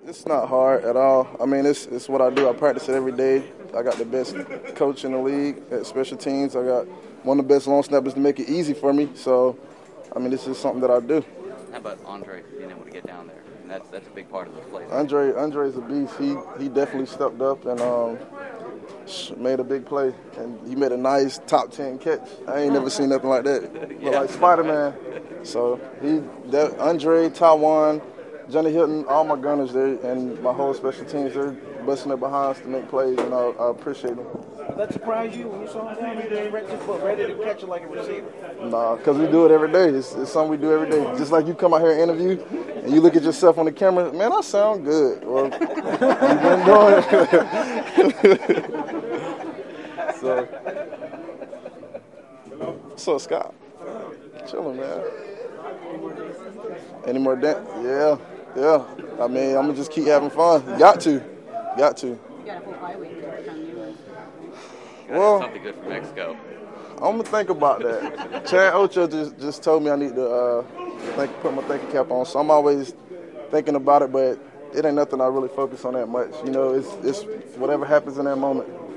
It's not hard at all. I mean, it's what I do. I practice it every day. I got the best coach in the league at special teams. I got one of the best long snappers to make it easy for me. So, I mean, this is something that I do. How about Andre being able to get down there? And that's a big part of those plays. Andre's a beast. He definitely stepped up and made a big play. And he made a nice top 10 catch. I ain't never seen nothing like that. Look like Spider-Man. So Andre, Taiwan, Johnny Hilton, all my gunners there, and my whole special teams, they're busting their behinds to make plays, and I appreciate them. Did that surprise you when you saw him down there ready to catch it like a receiver? Nah, because we do it every day. It's something we do every day. Just like you come out here and interview, and you look at yourself on the camera, man, I sound good. Well, you've been doing it. So Scott, chilling, man. Any more dance? Yeah. I mean, I'm gonna just keep having fun. Got to. You got a full bye week to work on you. Well, something good for Mexico. I'm gonna think about that. Chad Ocho just told me I need to put my thinking cap on. So I'm always thinking about it, but it ain't nothing I really focus on that much. You know, it's whatever happens in that moment.